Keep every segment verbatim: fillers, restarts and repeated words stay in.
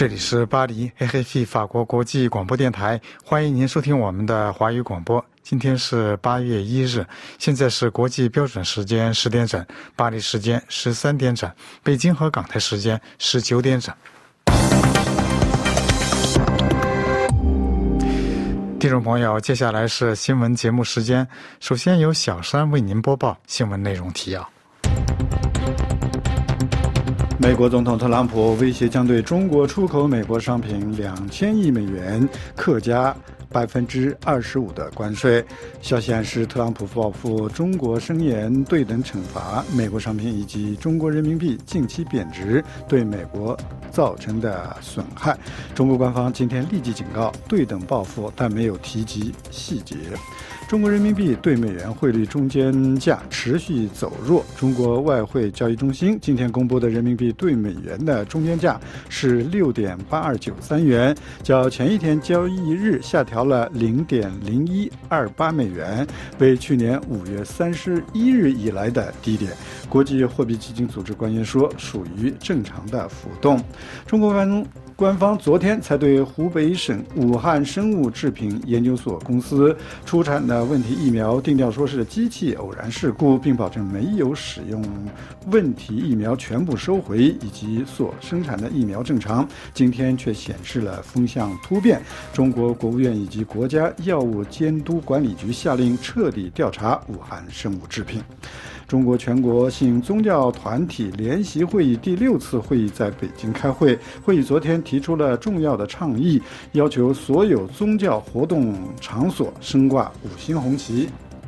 这里是巴黎 A F P 法国国际广播电台，欢迎您收听我们的华语广播。今天是八月一日，现在是国际标准时间十点整，巴黎时间十三点整，北京和港台时间十九点整。听众朋友，接下来是新闻节目时间，首先由小山为您播报新闻内容提要。 美国总统特朗普威胁将对中国出口美国商品两千亿美元课加百分之二十五的关税。消息暗示，特朗普报复中国声言对等惩罚美国商品以及中国人民币近期贬值对美国造成的损害。中国官方今天立即警告对等报复，但没有提及细节。中国人民币对美元汇率中间价持续走弱。中国外汇交易中心今天公布的人民币对美元的中间价是 六点八二九三元，较前一天交易日下调了 零点零一二八美元，为去年五月三十一日以来的低点。国际货币基金组织官员说，属于正常的浮动。中国官官方昨天才对湖北省武汉生物制品研究所公司出产的问题疫苗定调说是机器偶然事故，并保证没有使用问题疫苗全部收回，以及所生产的疫苗正常。今天却显示了风向突变，中国国务院以及国家药物监督管理局下令彻底调查武汉生物制品。中国全国性宗教团体联席会议第六次会议在北京开会，会议昨天提出了重要的倡议，要求所有宗教活动场所升挂五星红旗。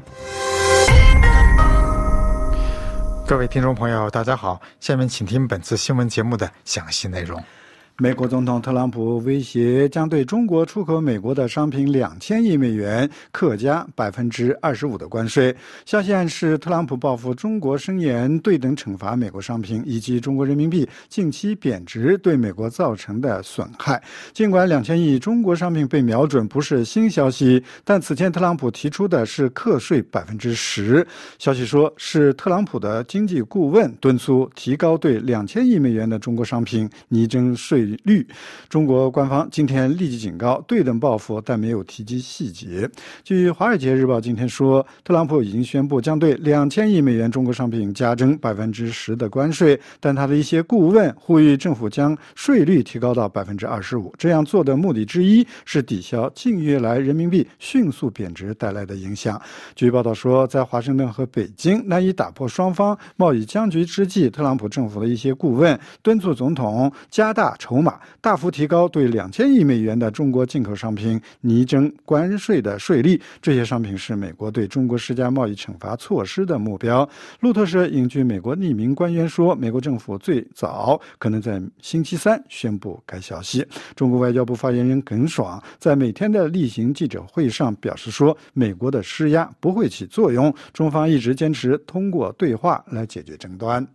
各位听众朋友，大家好，下面请听本次新闻节目的详细内容。 美国总统特朗普威胁将对中国出口美国的商品两千亿美元课加百分之二十五的关税。消息暗示，特朗普报复中国声言对等惩罚美国商品以及中国人民币近期贬值对美国造成的损害。尽管两千亿中国商品被瞄准不是新消息，但此前特朗普提出的是课税百分之十。消息说是特朗普的经济顾问敦促提高对两千亿美元的中国商品拟征税率。中国官方今天立即警告对等报复，但没有提及细节。据《华尔街日报》今天说，特朗普已经宣布将对两千亿美元中国商品加征百分之十的关税，但他的一些顾问呼吁政府将税率提高到百分之二十五。这样做的目的之一是抵消近月来人民币迅速贬值带来的影响。据报道说，在华盛顿和北京难以打破双方贸易僵局之际，特朗普政府的一些顾问敦促总统加大筹码，大幅提高对两千亿美元的中国进口商品拟征关税的税率。这些商品是美国对中国施加贸易惩罚措施的目标。路透社引据美国匿名官员说，美国政府最早可能在星期三宣布该消息。中国外交部发言人耿爽在每天的例行记者会上表示说，美国的施压不会起作用，中方一直坚持通过对话来解决争端。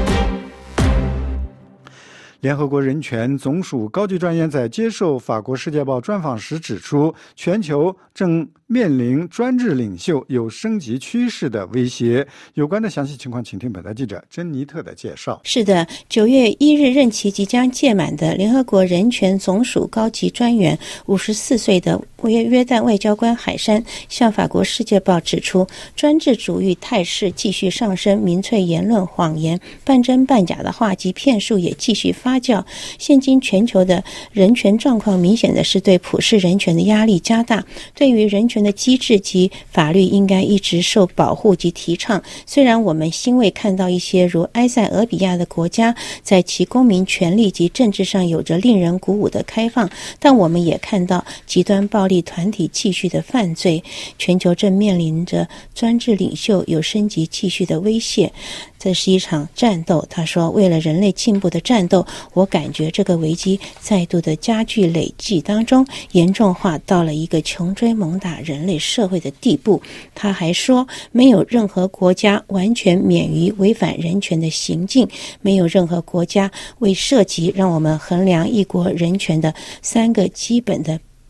联合国人权总署高级专员在接受法国《世界报》专访时指出，全球正面临专制领袖有升级趋势的威胁。有关的详细情况，请听本台记者珍妮特的介绍。 是的，九月一日任期即将届满的联合国人权总署高级专员五十四岁的约约旦外交官海山向法国《世界报》指出，专制主义态势继续上升，民粹言论、谎言、半真半假的话及骗术也继续发酵。现今全球的人权状况明显的是对普世人权的压力加大，对于人权的机制及法律应该一直受保护及提倡。虽然我们欣慰看到一些如埃塞俄比亚的国家在其公民权利及政治上有着令人鼓舞的开放，但我们也看到极端暴力团体继续的犯罪。全球正面临着专制领袖有升级继续的威胁。这是一场战斗，他说，为了人类进步的战斗，我感觉这个危机再度的加剧累积当中，严重化到了一个穷追猛打人类社会的地步。他还说，没有任何国家完全免于违反人权的行径，没有任何国家未涉及让我们衡量一国人权的三个基本的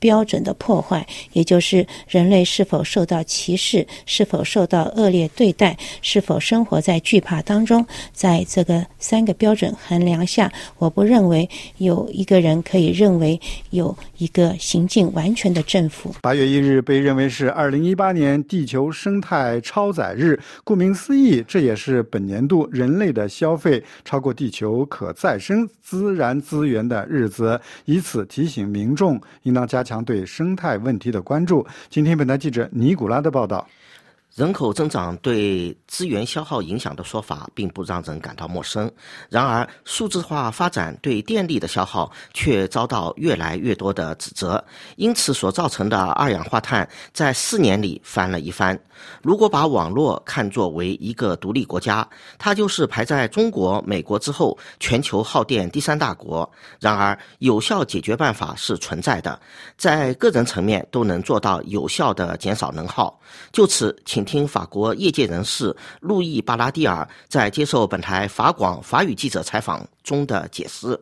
标准的破坏，也就是人类是否受到歧视，是否受到恶劣对待，是否生活在惧怕当中。在这个三个标准衡量下，我不认为有一个人可以认为有一个行径完全的政府。 八月一日被认为是二零一八年地球生态超载日，顾名思义，这也是本年度人类的消费超过地球可再生自然资源的日子，以此提醒民众应当加强对生态问题的关注。今天本台记者尼古拉的报道。 人口增长对资源消耗影响的说法并不让人感到陌生，然而数字化发展对电力的消耗却遭到越来越多的指责，因此所造成的二氧化碳在四年里翻了一番。如果把网络看作为一个独立国家，它就是排在中国、美国之后全球耗电第三大国。然而有效解决办法是存在的，在个人层面都能做到有效的减少能耗。就此，请听法国业界人士路易·巴拉蒂尔在接受本台法广法语记者采访中的解释。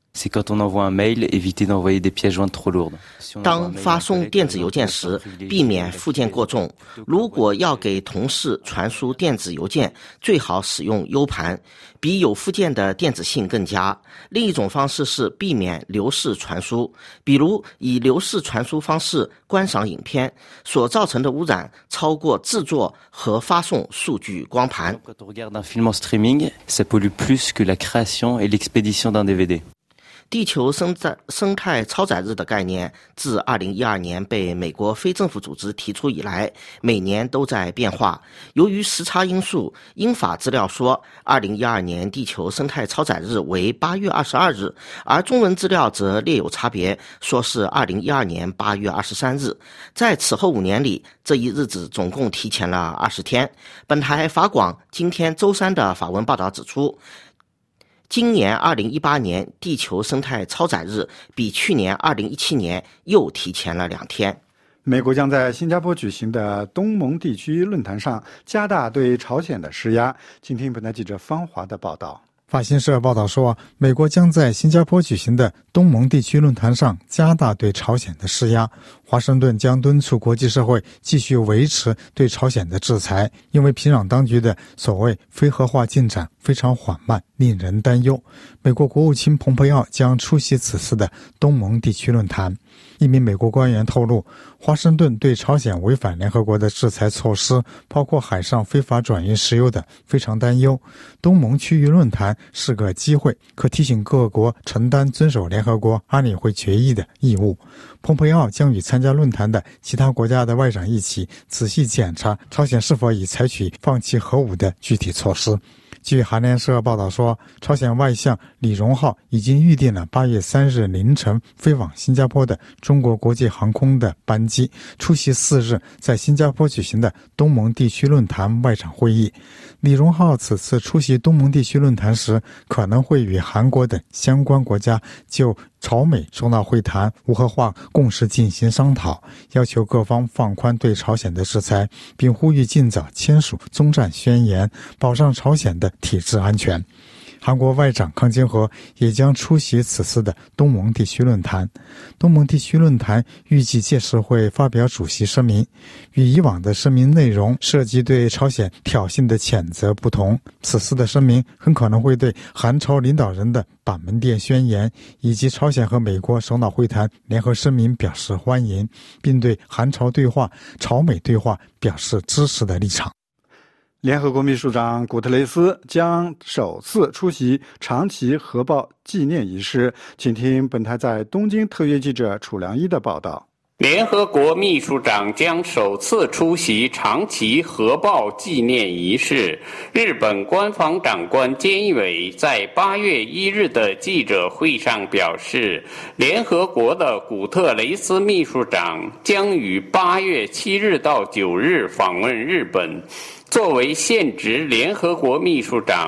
当发送电子邮件时，避免附件过重。如果要给同事传输电子邮件，最好使用 U 盘，比有附件的电子信更佳。另一种方式是避免流式传输，比如以流式传输方式观赏影片，所造成的污染超过制作和发送数据光盘。地球生态生态超载日的概念自二零一二年被美国非政府组织提出以来，每年都在变化。由于时差因素，英法资料说二零一二年地球生态超载日为八月二十二日，而中文资料则略有差别，说是二零一二年八月二十三日。在此后五年里，这一日子总共提前了二十天。本台法广今天周三的法文报道指出，今年二零一八年地球生态超载日比去年二零一七年又提前了两天。 美国将在新加坡举行的东盟地区论坛上加大对朝鲜的施压。请听本台记者方华的报道。 法新社报道说，美国将在新加坡举行的东盟地区论坛上加大对朝鲜的施压。华盛顿将敦促国际社会继续维持对朝鲜的制裁，因为平壤当局的所谓非核化进展非常缓慢，令人担忧。美国国务卿蓬佩奥将出席此次的东盟地区论坛。一名美国官员透露，华盛顿对朝鲜违反联合国的制裁措施，包括海上非法转运石油的，非常担忧。东盟区域论坛是个机会，可提醒各国承担遵守联合国安理会决议的义务。蓬佩奥将与参加论坛的其他国家的外长一起仔细检查朝鲜是否已采取放弃核武的具体措施。据韩联社报道说，朝鲜外相李荣浩已经预定了八月三日凌晨飞往新加坡的中国国际航空的班机，出席四日在新加坡举行的东盟地区论坛外长会议。李荣浩此次出席东盟地区论坛时，可能会与韩国等相关国家就朝美首脑会谈无核化共识进行商讨，要求各方放宽对朝鲜的制裁，并呼吁尽早签署宗战宣言，保障朝鲜的体制安全。韩国外长康京和也将出席此次的东盟地区论坛。东盟地区论坛预计届时会发表主席声明，与以往的声明内容涉及对朝鲜挑衅的谴责不同，此次的声明很可能会对韩朝领导人的板门店宣言以及朝鲜和美国首脑会谈联合声明表示欢迎，并对韩朝对话、朝美对话表示支持的立场。 联合国秘书长古特雷斯将首次出席长崎核爆纪念仪式。请听本台在东京特约记者楚良一的报道。 联合国秘书长将首次出席长崎核爆纪念仪式。日本官方长官菅义伟在八月一日的记者会上表示，联合国的古特雷斯秘书长将于八月七日到九日访问日本。作为现职联合国秘书长，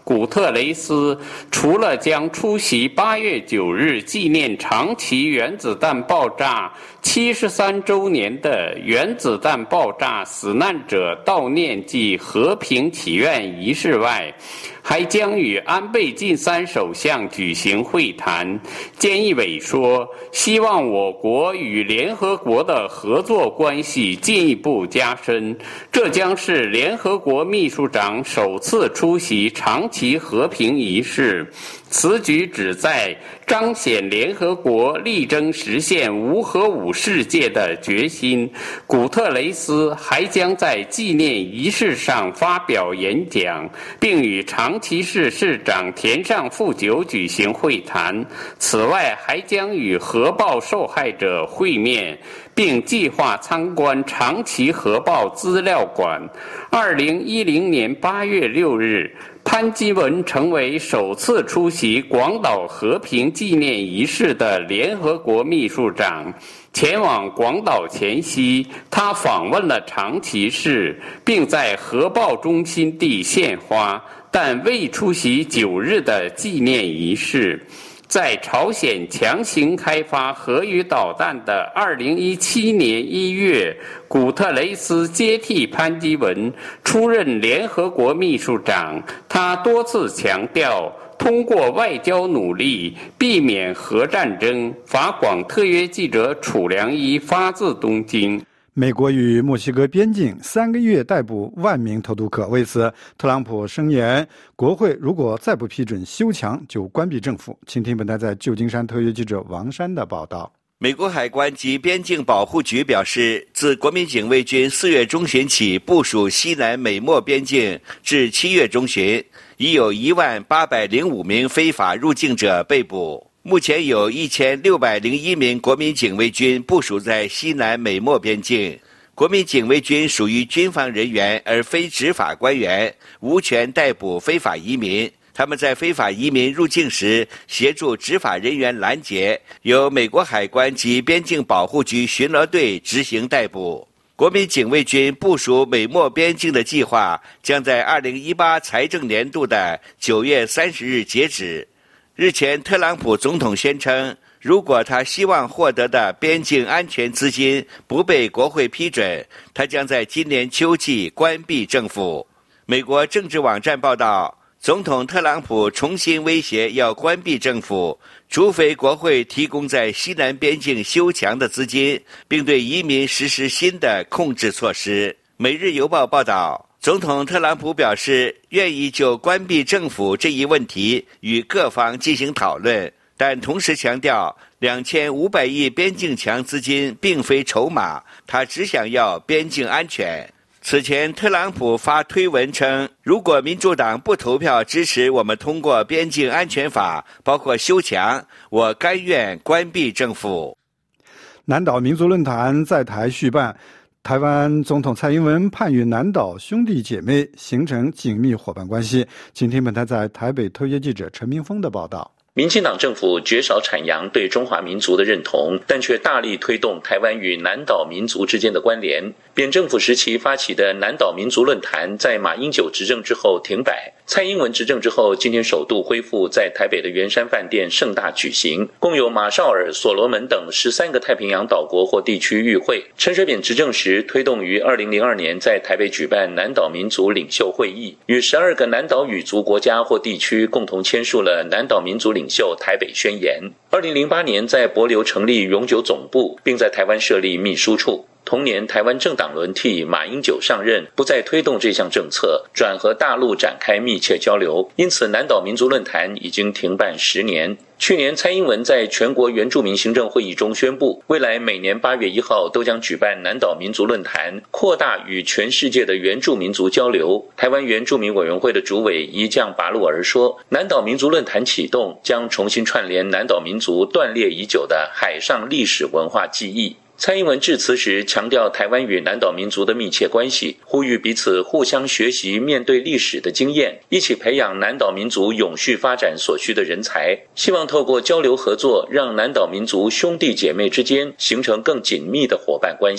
古特雷斯除了将出席八月九日纪念长崎原子弹爆炸七十三周年的原子弹爆炸死难者悼念暨和平祈愿仪式外，还将与安倍晋三首相举行会谈。菅义伟说，希望我国与联合国的合作关系进一步加深，这将是联合国秘书长首次出席长崎和平仪式。此举旨在彰显联合国力争实现无核武世界的决心。古特雷斯还将在纪念仪式上发表演讲，并与长崎市市长田上富久举行会谈。此外，还将与核爆受害者会面，并计划参观长崎核爆资料馆。二零一零年八月六日，潘基文成为首次出席广岛和平纪念仪式的联合国秘书长。前往广岛前夕，他访问了长崎市，并在核爆中心地献花，但未出席九日的纪念仪式。在朝鲜强行开发核语导弹的二零一七年一月，古特雷斯接替潘基文出任联合国秘书长。他多次强调，通过外交努力避免核战争。法广特约记者楚良一发自东京。 美国与墨西哥边境三个月逮捕万名投毒客，为此，特朗普声言，国会如果再不批准修墙，就关闭政府。请听本台在旧金山特约记者王山的报道。 美国海关及边境保护局表示，自国民警卫军四月中旬起部署西南美墨边境至七月中旬，已有一万八百零五名非法入境者被捕。目前有一千六百零一名国民警卫军部署在西南美墨边境。国民警卫军属于军方人员，而非执法官员，无权逮捕非法移民。他们在非法移民入境时协助执法人员拦截，由美国海关及边境保护局巡逻队执行逮捕。国民警卫军部署美墨边境的计划将在二零一八财政年度的九月三十日截止。日前，特朗普总统宣称，如果他希望获得的边境安全资金不被国会批准，他将在今年秋季关闭政府。美国政治网站报道，总统特朗普重新威胁要关闭政府，除非国会提供在西南边境修墙的资金，并对移民实施新的控制措施。每日邮报报道，总统特朗普表示，愿意就关闭政府这一问题与各方进行讨论，但同时强调两千五百亿边境墙资金并非筹码，他只想要边境安全。此前，特朗普发推文称，如果民主党不投票支持我们通过边境安全法，包括修墙，我甘愿关闭政府。 南岛民族论坛在台续办，台湾总统蔡英文盼与南岛兄弟姐妹形成紧密伙伴关系。请听本台在台北特约记者陈明峰的报道。 民进党政府绝少阐扬对中华民族的认同，但却大力推动台湾与南岛民族之间的关联。扁政府时期发起的南岛民族论坛，在马英九执政之后停摆，蔡英文执政之后，今天首度恢复在台北的圆山饭店盛大举行，共有马绍尔、所罗门等十三个太平洋岛国或地区与会。陈水扁执政时推动于二零零二年在台北举办南岛民族领袖会议，与十二个南岛语族国家或地区共同签署了南岛民族领袖台北宣言。二零零八年在帛琉成立永久总部，并在台湾设立秘书处。同年，台湾政党轮替，马英九上任，不再推动这项政策，转和大陆展开密切交流，因此南岛民族论坛已经停办十年。去年，蔡英文在全国原住民行政会议中宣布，未来每年八月一号都将举办南岛民族论坛，扩大与全世界的原住民族交流。台湾原住民委员会的主委一将拔路儿说，南岛民族论坛启动将重新串联南岛民族断裂已久的海上历史文化记忆。蔡英文致辞时强调台湾与南岛民族的密切关系，呼吁彼此互相学习面对历史的经验，一起培养南岛民族永续发展所需的人才，希望透过交流合作，让南岛民族兄弟姐妹之间形成更紧密的伙伴关系。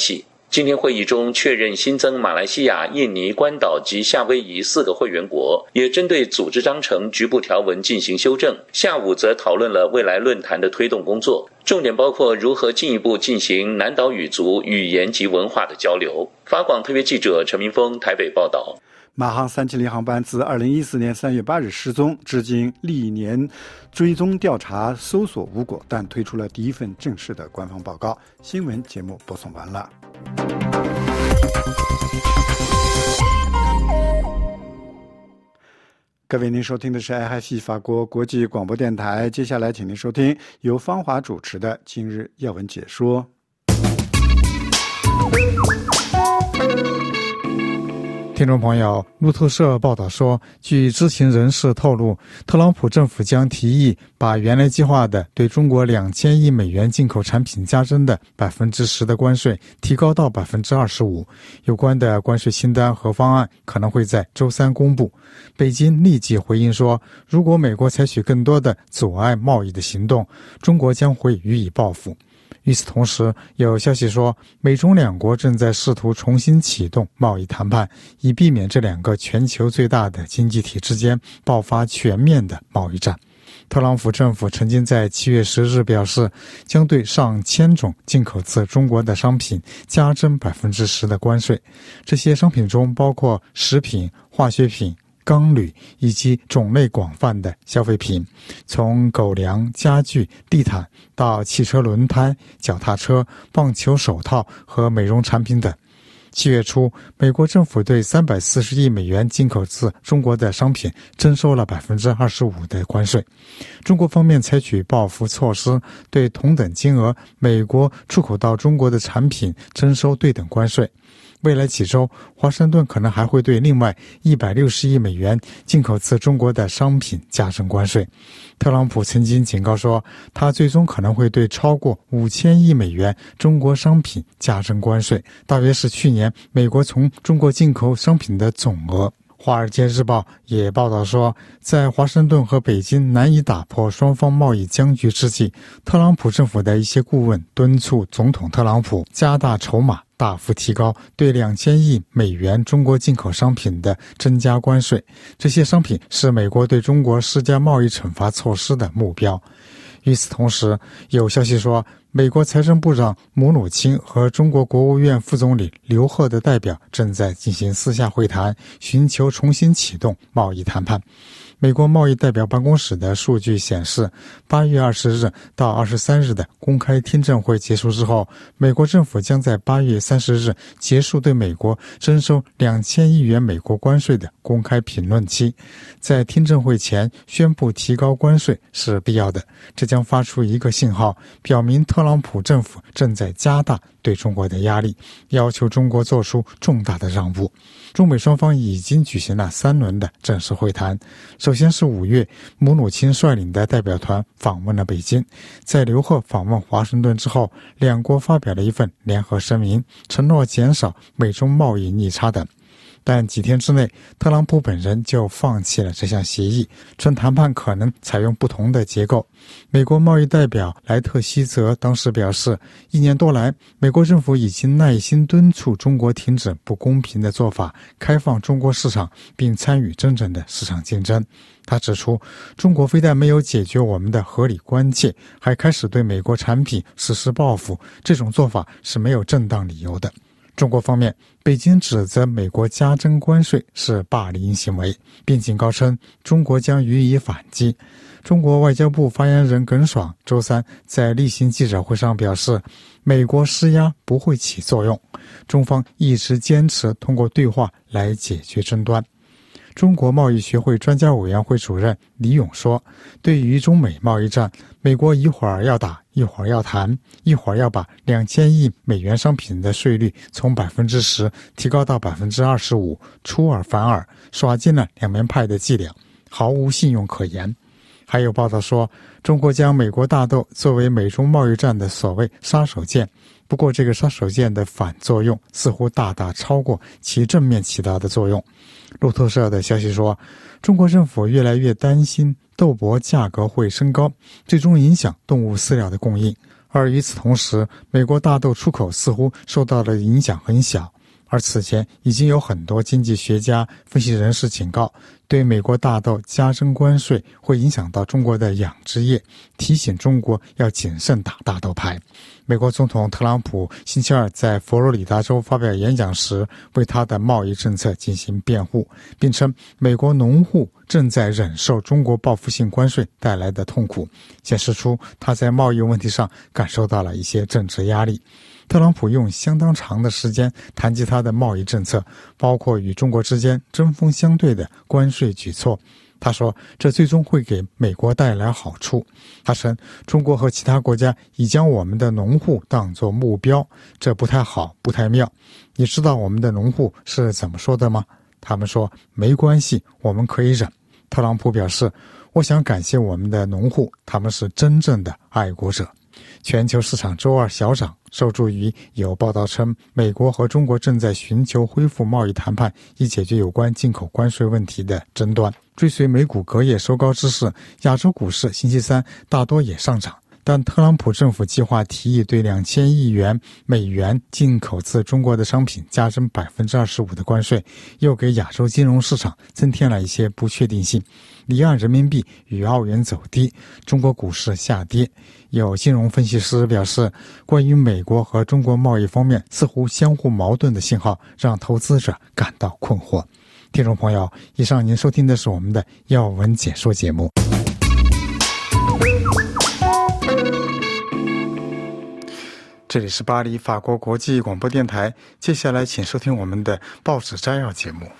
今天会议中确认新增马来西亚、印尼、关岛及夏威夷四个会员国，也针对组织章程局部条文进行修正。下午则讨论了未来论坛的推动工作，重点包括如何进一步进行南岛语族语言及文化的交流。法广特约记者陈明峰台北报道。 马航三七零航班自二零一四年三月八日失踪，至今历年追踪调查搜索无果，但推出了第一份正式的官方报告。新闻节目播送完了。各位，您收听的是 I F I 法国国际广播电台，接下来请您收听由芳华主持的今日要闻解说。 听众朋友，路透社报道说，据知情人士透露，特朗普政府将提议把原来计划的对中国两千亿美元进口产品加征的百分之十的关税提高到百分之二十五。有关的关税清单和方案可能会在周三公布。北京立即回应说，如果美国采取更多的阻碍贸易的行动，中国将会予以报复。与此同时，有消息说，美中两国正在试图重新启动贸易谈判，以避免这两个全球最大的经济体之间爆发全面的贸易战。特朗普政府曾经在七月十日表示，将对上千种进口自中国的商品加征百分之十的关税。这些商品中包括食品、化学品、钢铝以及种类广泛的消费品，从狗粮、家具、地毯到汽车轮胎、脚踏车、棒球手套和美容产品等。七月初，美国政府对三百四十亿美元进口自中国的商品征收了百分之二十五的关税。中国方面采取报复措施，对同等金额美国出口到中国的产品征收对等关税。未来几周，华盛顿可能还会对另外一百六十亿美元进口自中国的商品加征关税。特朗普曾经警告说，他最终可能会对超过五千亿美元中国商品加征关税，大约是去年美国从中国进口商品的总额。华尔街日报也报道说，在华盛顿和北京难以打破双方贸易僵局之际，特朗普政府的一些顾问敦促总统特朗普加大筹码，大幅提高对两千亿美元中国进口商品的增加关税。这些商品是美国对中国施加贸易惩罚措施的目标。与此同时，有消息说，美国财政部长姆努钦和中国国务院副总理刘鹤的代表正在进行私下会谈，寻求重新启动贸易谈判。美国贸易代表办公室的数据显示，八月二十日到二十三日的公开听证会结束之后，美国政府将在八月三十日结束对美国征收两千亿元美国关税的公开评论期。在听证会前宣布提高关税是必要的，这将发出一个信号，表明特朗普政府正在加大对中国的压力，要求中国做出重大的让步。中美双方已经举行了三轮的正式会谈。首先是五月，姆努钦率领的代表团访问了北京。在刘鹤访问华盛顿之后，两国发表了一份联合声明，承诺减少美中贸易逆差等。但几天之内，特朗普本人就放弃了这项协议，称谈判可能采用不同的结构。美国贸易代表莱特希泽当时表示，一年多来，美国政府已经耐心敦促中国停止不公平的做法，开放中国市场，并参与真正的市场竞争。他指出，中国非但没有解决我们的合理关切，还开始对美国产品实施报复，这种做法是没有正当理由的。中国方面，北京指责美国加征关税是霸凌行为，并警告称中国将予以反击。中国外交部发言人耿爽周三在例行记者会上表示，美国施压不会起作用，中方一直坚持通过对话来解决争端。中国贸易学会专家委员会主任李勇说，对于中美贸易战，美国一会儿要打，一会儿要谈，一会儿要把两千亿美元商品的税率从百分之十提高到百分之二十五，出尔反尔，耍尽了两面派的伎俩，毫无信用可言。还有报道说，中国将美国大豆作为美中贸易战的所谓杀手锏，不过这个杀手锏的反作用似乎大大超过其正面起到的作用。路透社的消息说，中国政府越来越担心豆粕价格会升高，最终影响动物饲料的供应。 而与此同时，美国大豆出口似乎受到的影响很小。而此前已经有很多经济学家、分析人士警告，对美国大豆加征关税会影响到中国的养殖业，提醒中国要谨慎打大豆牌。美国总统特朗普星期二在佛罗里达州发表演讲时，为他的贸易政策进行辩护，并称美国农户正在忍受中国报复性关税带来的痛苦，显示出他在贸易问题上感受到了一些政治压力。特朗普用相当长的时间谈及他的贸易政策，包括与中国之间针锋相对的关税举措。他说，这最终会给美国带来好处。他称，中国和其他国家已将我们的农户当作目标，这不太好，不太妙。你知道我们的农户是怎么说的吗？他们说，没关系，我们可以忍。特朗普表示，我想感谢我们的农户，他们是真正的爱国者。全球市场周二小涨，受助于有报道称，美国和中国正在寻求恢复贸易谈判，以解决有关进口关税问题的争端。追随美股隔夜收高之势，亚洲股市星期三大多也上涨，但特朗普政府计划提议对两千亿元美元进口自中国的商品加征百分之二十五的关税，又给亚洲金融市场增添了一些不确定性。离岸人民币与澳元走低，中国股市下跌。有金融分析师表示，关于美国和中国贸易方面似乎相互矛盾的信号，让投资者感到困惑。听众朋友，以上您收听的是我们的要闻解说节目。这里是巴黎法国国际广播电台，接下来请收听我们的报纸摘要节目。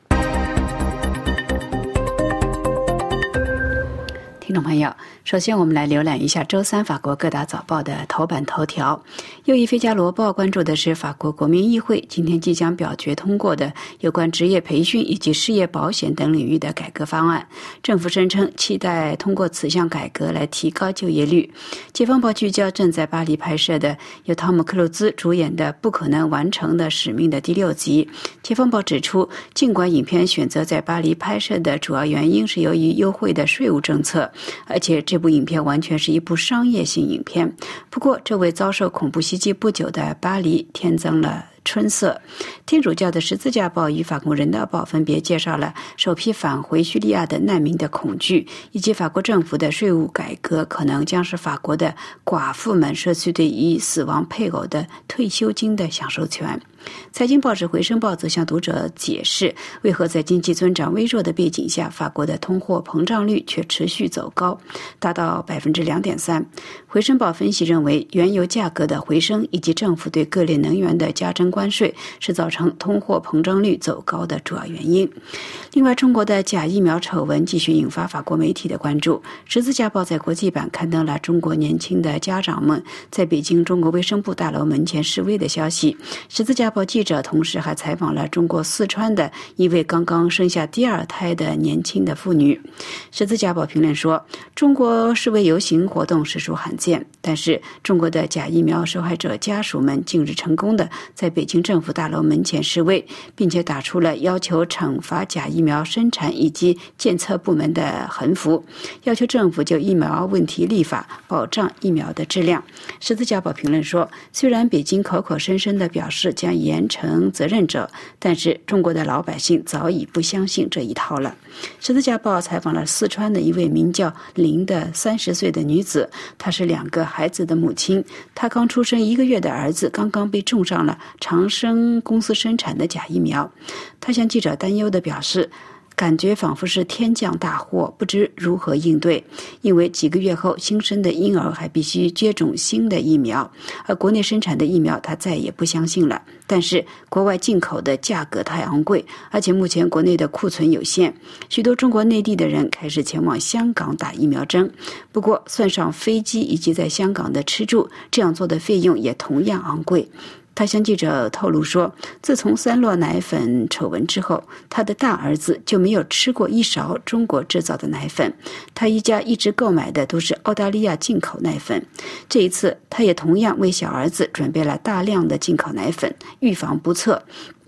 听众朋友，首先我们来浏览一下周三法国各大早报的头版头条。又一《费加罗报》关注的是法国国民议会今天即将表决通过的有关职业培训以及失业保险等领域的改革方案。政府声称期待通过此项改革来提高就业率。解放报聚焦正在巴黎拍摄的由汤姆·克鲁兹主演的《不可能完成的使命》的第六集。解放报指出，尽管影片选择在巴黎拍摄的主要原因是由于优惠的税务政策，而且这部影片完全是一部商业性影片。不过，这为遭受恐怖袭击不久的巴黎添增了春色。天主教的十字架报与法国人道报分别介绍了首批返回叙利亚的难民的恐惧，以及法国政府的税务改革可能将使法国的寡妇们失去对于死亡配偶的退休金的享受权。财经报纸回声报则向读者解释，为何在经济增长微弱的背景下，法国的通货膨胀率却持续走高，达到 百分之二点三。 回声报分析认为，原油价格的回升以及政府对各类能源的加征关税是造成通货膨胀率走高的主要原因。另外，中国的假疫苗丑闻继续引发法国媒体的关注。十字架报在国际版刊登了中国年轻的家长们在北京中国卫生部大楼门前示威的消息。十字架报记者同时还采访了中国四川的一位刚刚生下第二胎的年轻的妇女。十字架报评论说，中国示威游行活动实属罕见，但是中国的假疫苗受害者家属们近日成功的在北京政府大楼门前示威，并且打出了要求惩罚假疫苗生产以及检测部门的横幅，要求政府就疫苗问题立法，保障疫苗的质量。十字架报评论说，虽然北京口口声声地表示将严惩责任者，但是中国的老百姓早已不相信这一套了。十字架报采访了四川的一位名叫林的三十岁的女子，她是两个孩子的母亲，她刚出生一个月的儿子刚刚被种上了长生公司生产的假疫苗。她向记者担忧地表示，感觉仿佛是天降大祸，不知如何应对，因为几个月后新生的婴儿还必须接种新的疫苗，而国内生产的疫苗他再也不相信了。但是国外进口的价格太昂贵，而且目前国内的库存有限，许多中国内地的人开始前往香港打疫苗针。不过算上飞机以及在香港的吃住，这样做的费用也同样昂贵。他向记者透露说，自从三鹿奶粉丑闻之后，他的大儿子就没有吃过一勺中国制造的奶粉，他一家一直购买的都是澳大利亚进口奶粉。这一次他也同样为小儿子准备了大量的进口奶粉，预防不测。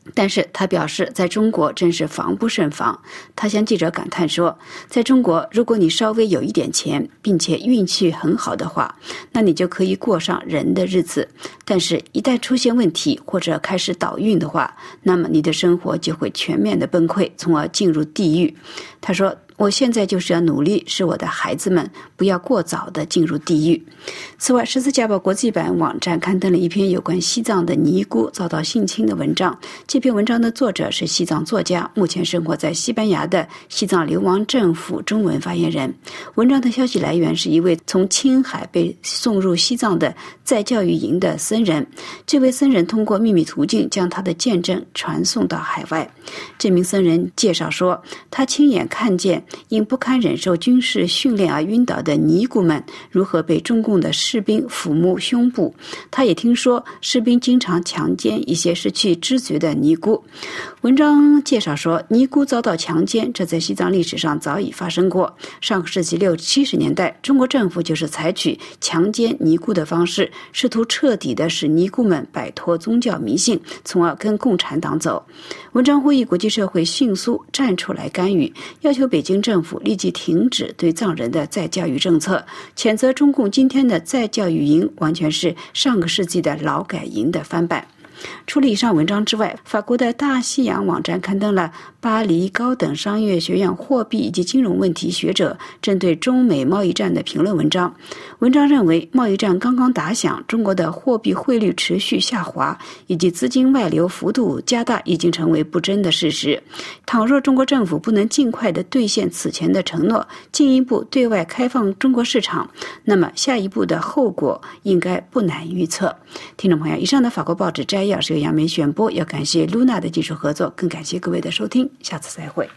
但是他表示，在中国真是防不胜防。他向记者感叹说，在中国，如果你稍微有一点钱，并且运气很好的话，那你就可以过上人的日子。但是一旦出现问题或者开始倒运的话，那么你的生活就会全面的崩溃，从而进入地狱。他说，我现在就是要努力使我的孩子们不要过早地进入地狱。此外，十字架报国际版网站刊登了一篇有关西藏的尼姑遭到性侵的文章。这篇文章的作者是西藏作家，目前生活在西班牙的西藏流亡政府中文发言人。文章的消息来源是一位从青海被送入西藏的再教育营的僧人。这位僧人通过秘密途径将他的见证传送到海外。这名僧人介绍说，他亲眼看见因不堪忍受军事训练而晕倒的尼姑们如何被中共的士兵抚摸胸部。他也听说士兵经常强奸一些失去知觉的尼姑。文章介绍说，尼姑遭到强奸，这在西藏历史上早已发生过。上个世纪六七十年代，中国政府就是采取强奸尼姑的方式，试图彻底的使尼姑们摆脱宗教迷信，从而跟共产党走。文章呼吁国际社会迅速站出来干预，要求北京政府立即停止对藏人的再教育政策，谴责中共今天的再教育营完全是上个世纪的劳改营的翻版。除了以上文章之外，法国的大西洋网站刊登了巴黎高等商业学院货币以及金融问题学者针对中美贸易战的评论文章。文章认为，贸易战刚刚打响，中国的货币汇率持续下滑，以及资金外流幅度加大已经成为不争的事实。倘若中国政府不能尽快地兑现此前的承诺，进一步对外开放中国市场，那么下一步的后果应该不难预测。听众朋友，以上的法国报纸摘要是由杨梅选播，要感谢露娜的技术合作，更感谢各位的收听，下次再会。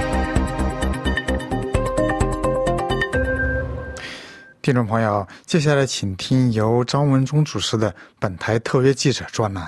听众朋友，接下来请听由张文忠主持的本台特约记者专栏。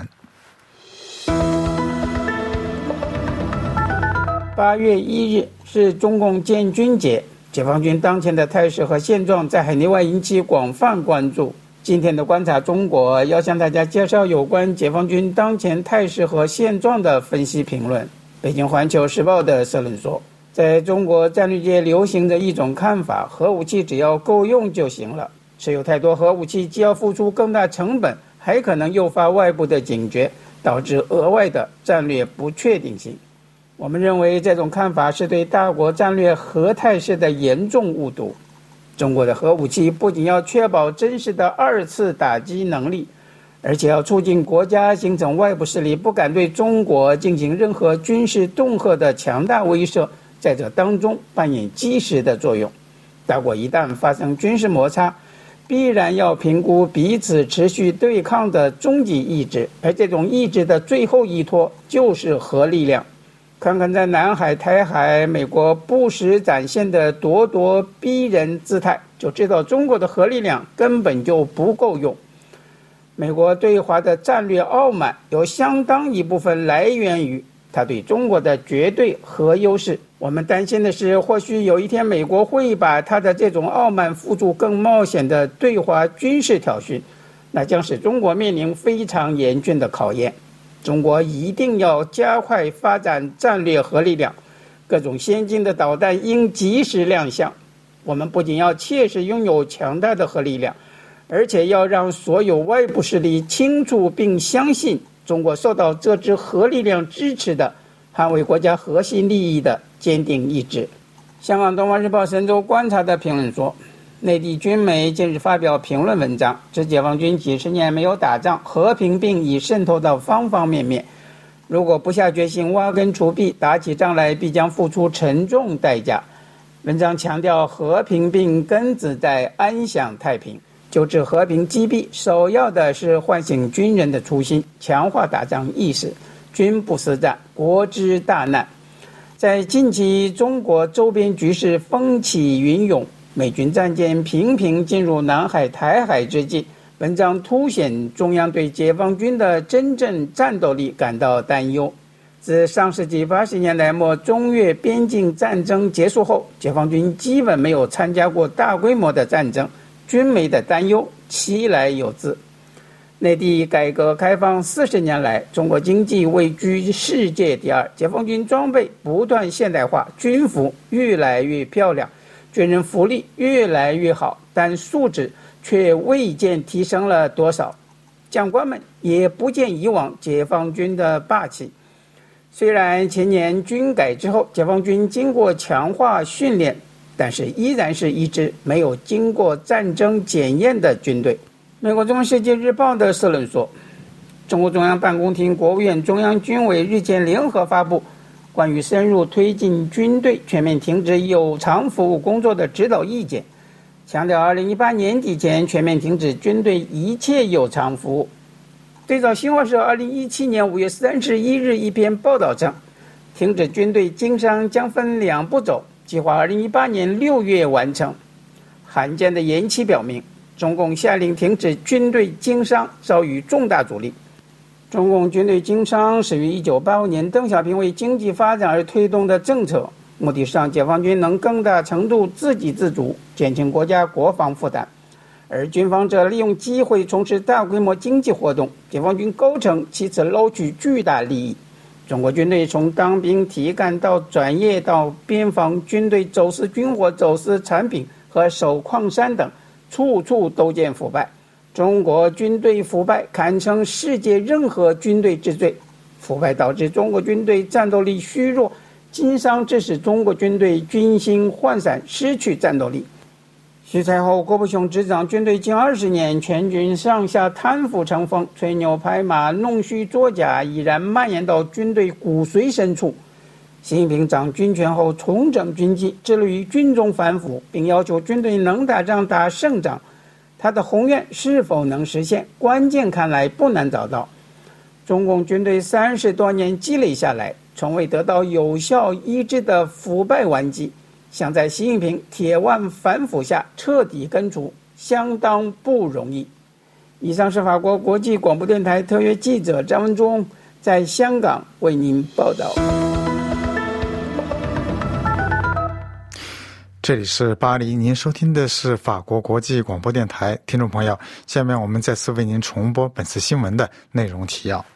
八月一日是中共建军节，解放军当前的态势和现状在海内外引起广泛关注。今天的观察中国要向大家介绍有关解放军当前态势和现状的分析评论。北京环球时报的社论说，在中国战略界流行着一种看法，核武器只要够用就行了，持有太多核武器既要付出更大成本，还可能诱发外部的警觉，导致额外的战略不确定性。我们认为这种看法是对大国战略核态势的严重误读。中国的核武器不仅要确保真实的二次打击能力，而且要促进国家形成外部势力不敢对中国进行任何军事恫吓的强大威慑，在这当中扮演基石的作用。大国一旦发生军事摩擦，必然要评估彼此持续对抗的终极意志，而这种意志的最后依托就是核力量。看看在南海、台海，美国不时展现的咄咄逼人姿态，就知道中国的核力量根本就不够用。美国对华的战略傲慢有相当一部分来源于他对中国的绝对核优势。我们担心的是，或许有一天美国会把他的这种傲慢付诸更冒险的对华军事挑衅，那将使中国面临非常严峻的考验。中国一定要加快发展战略核力量，各种先进的导弹应及时亮相。我们不仅要切实拥有强大的核力量，而且要让所有外部势力清楚并相信中国受到这支核力量支持的捍卫国家核心利益的坚定意志。香港东方日报神州观察的评论说，内地军媒近日发表评论文章，指解放军几十年没有打仗，和平病已渗透到方方面面，如果不下决心挖根除弊，打起仗来必将付出沉重代价。文章强调，和平病根子在安享太平，就治和平击毙，首要的是唤醒军人的初心，强化打仗意识。军不思战，国之大难。在近期中国周边局势风起云涌，美军战舰频频进入南海、台海之际，文章凸显中央对解放军的真正战斗力感到担忧。自上世纪八十年代末中越边境战争结束后，解放军基本没有参加过大规模的战争，军媒的担忧其来有自。 内地改革开放四十年来，中国经济位居世界第二，解放军装备不断现代化，军服越来越漂亮，军人福利越来越好，但素质却未见提升了多少。将官们也不见以往解放军的霸气。虽然前年军改之后，解放军经过强化训练，但是依然是一支没有经过战争检验的军队。美国《中世纪日报》的社论说，中国中央办公厅、国务院、中央军委日前联合发布关于深入推进军队全面停止有偿服务工作的指导意见，强调二零一八年底前全面停止军队一切有偿服务。对照新华社二零一七年五月三十一日一篇报道称，停止军队经商将分两步走，计划二零一八年六月完成。罕见的延期表明，中共下令停止军队经商遭遇重大阻力。中共军队经商始于一九八五年邓小平为经济发展而推动的政策，目的是让解放军能更大程度自给自足，减轻国家国防负担。而军方则利用机会从事大规模经济活动，解放军高层其次捞取巨大利益。中国军队从当兵提干到转业到边防军队走私军火、走私产品和守矿山等，处处都见腐败。中国军队腐败堪称世界任何军队之最。腐败导致中国军队战斗力虚弱，经商致使中国军队军心涣散，失去战斗力。徐才厚、郭伯雄执掌军队近二十年，全军上下贪腐成风，吹牛拍马、弄虚作假已然蔓延到军队骨髓深处。习近平掌军权后重整军纪，致力于军中反腐，并要求军队能打仗打胜仗。他的宏愿是否能实现，关键看来不难找到。中共军队三十多年积累下来，从未得到有效医治的腐败顽疾，想在习近平铁腕反腐下彻底根除，相当不容易。以上是法国国际广播电台特约记者张文忠在香港为您报道。 这里是巴黎，您收听的是法国国际广播电台。听众朋友，下面我们再次为您重播本次新闻的内容提要。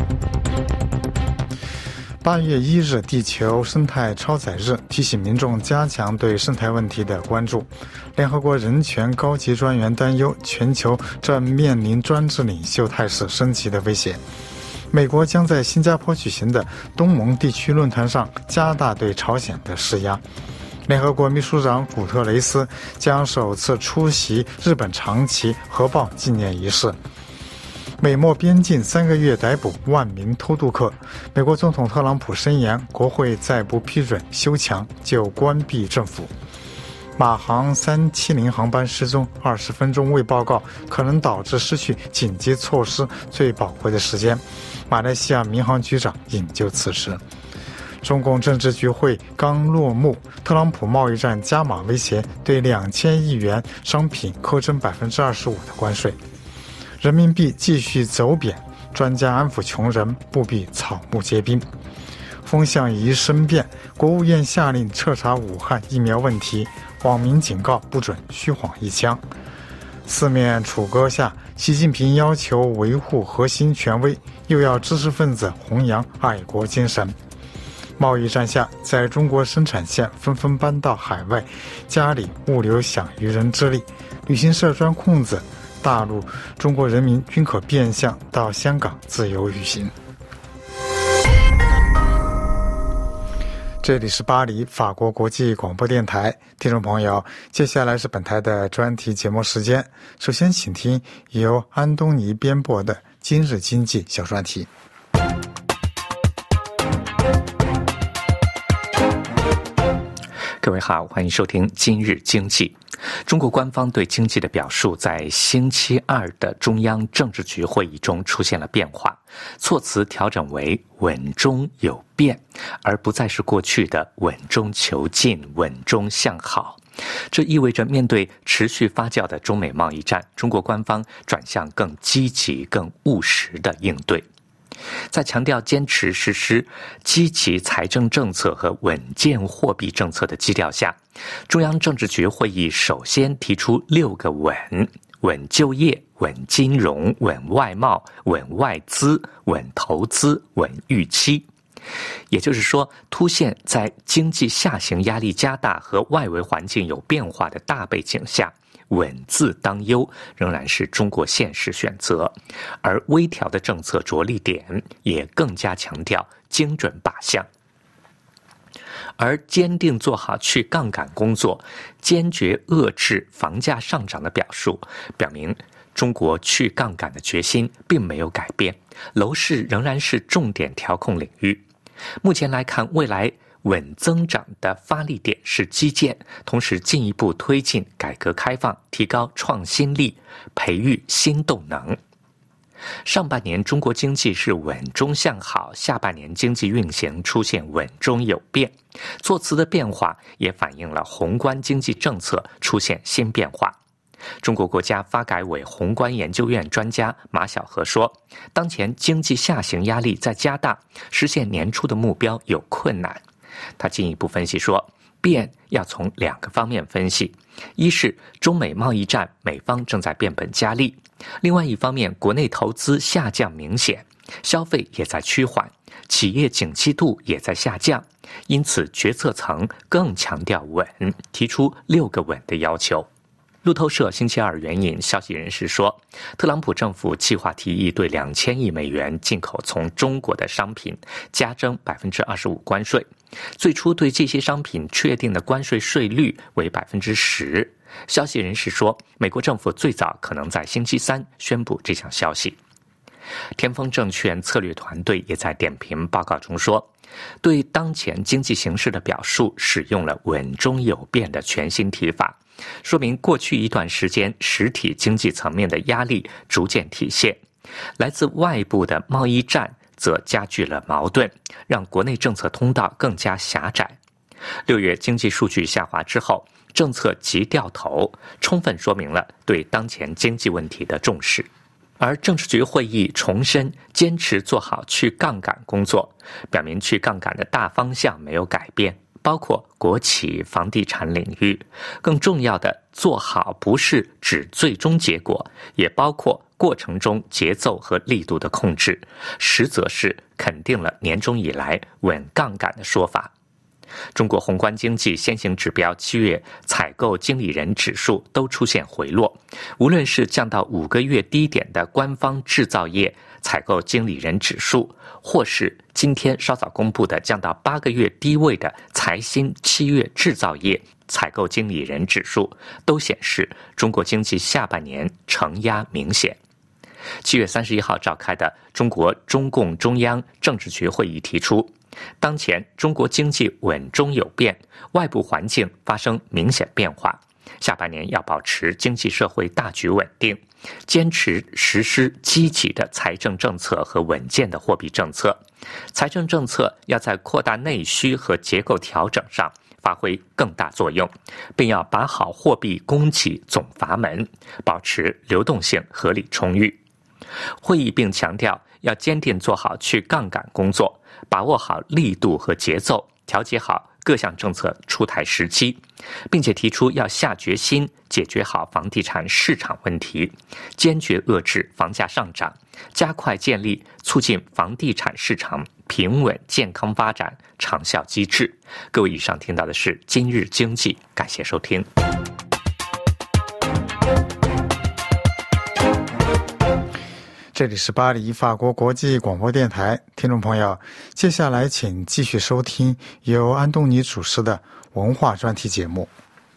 八月一日，地球生态超载日，提醒民众加强对生态问题的关注。联合国人权高级专员担忧，全球正面临专制领袖态势升级的威胁。美国将在新加坡举行的东盟地区论坛上加大对朝鲜的施压。联合国秘书长古特雷斯将首次出席日本长崎核爆纪念仪式。美墨边境三个月逮捕万名偷渡客。美国总统特朗普声言，国会再不批准修墙就关闭政府。马航三七零航班失踪，二十分钟未报告，可能导致失去紧急措施最宝贵的时间。马来西亚民航局长引咎辞职。中共政治局会刚落幕，特朗普贸易战加码威胁，对两千亿元商品课征百分之二十五的关税。人民币继续走贬，专家安抚穷人不必草木皆兵。风向仪生变，国务院下令彻查武汉疫苗问题，网民警告不准虚晃一枪。四面楚歌下，习近平要求维护核心权威，又要知识分子弘扬爱国精神。贸易战下，在中国生产线纷纷搬到海外，家里物流享渔人之利。旅行社钻空子，大陆中国人民均可变相到香港自由旅行。这里是巴黎法国国际广播电台，听众朋友，接下来是本台的专题节目时间。首先请听由安东尼编播的今日经济小专题。 各位好，欢迎收听今日经济。中国官方对经济的表述在星期二的中央政治局会议中出现了变化，措辞调整为稳中有变，而不再是过去的稳中求进、稳中向好。这意味着面对持续发酵的中美贸易战，中国官方转向更积极、更务实的应对。在强调坚持实施积极财政政策和稳健货币政策的基调下，中央政治局会议首先提出六个稳， 稳就业、稳金融、稳外贸、稳外资、稳投资、稳预期。也就是说，凸显在经济下行压力加大和外围环境有变化的大背景下，稳字当优仍然是中国现实选择，而微调的政策着力点也更加强调精准靶向。而坚定做好去杠杆工作，坚决遏制房价上涨的表述，表明中国去杠杆的决心并没有改变，楼市仍然是重点调控领域。目前来看，未来稳增长的发力点是基建，同时进一步推进改革开放，提高创新力，培育新动能。上半年中国经济是稳中向好，下半年经济运行出现稳中有变，措辞的变化也反映了宏观经济政策出现新变化。中国国家发改委宏观研究院专家马晓河说，当前经济下行压力在加大，实现年初的目标有困难。他进一步分析说，变要从两个方面分析，一是中美贸易战美方正在变本加厉，另外一方面国内投资下降明显，消费也在趋缓，企业景气度也在下降，因此决策层更强调稳，提出六个稳的要求。路透社星期二援引消息人士说，特朗普政府计划提议对两千亿美元进口从中国的商品加征百分之二十五关税，最初对这些商品确定的关税税率为百分之十。消息人士说，美国政府最早可能在星期三宣布这项消息。天风证券策略团队也在点评报告中说，对当前经济形势的表述使用了稳中有变的全新提法，说明过去一段时间实体经济层面的压力逐渐体现，来自外部的贸易战则加剧了矛盾，让国内政策通道更加狭窄。六月经济数据下滑之后，政策急掉头，充分说明了对当前经济问题的重视。而政治局会议重申坚持做好去杠杆工作，表明去杠杆的大方向没有改变，包括国企、房地产领域。更重要的，做好不是指最终结果，也包括过程中节奏和力度的控制，实则是肯定了年中以来稳杠杆的说法。中国宏观经济先行指标七月采购经理人指数都出现回落，无论是降到五个月低点的官方制造业采购经理人指数，或是今天稍早公布的降到八个月低位的财新七月制造业采购经理人指数，都显示中国经济下半年承压明显。七月三十一号召开的中国中共中央政治局会议提出，当前中国经济稳中有变，外部环境发生明显变化，下半年要保持经济社会大局稳定，坚持实施积极的财政政策和稳健的货币政策。财政政策要在扩大内需和结构调整上发挥更大作用，并要把好货币供给总阀门，保持流动性合理充裕。会议并强调要坚定做好去杠杆工作，把握好力度和节奏，调节好各项政策出台时机，并且提出要下决心解决好房地产市场问题，坚决遏制房价上涨，加快建立促进房地产市场平稳健康发展长效机制。各位，以上听到的是今日经济，感谢收听。 这里是巴黎法国国际广播电台，听众朋友，接下来请继续收听由安东尼主持的文化专题节目。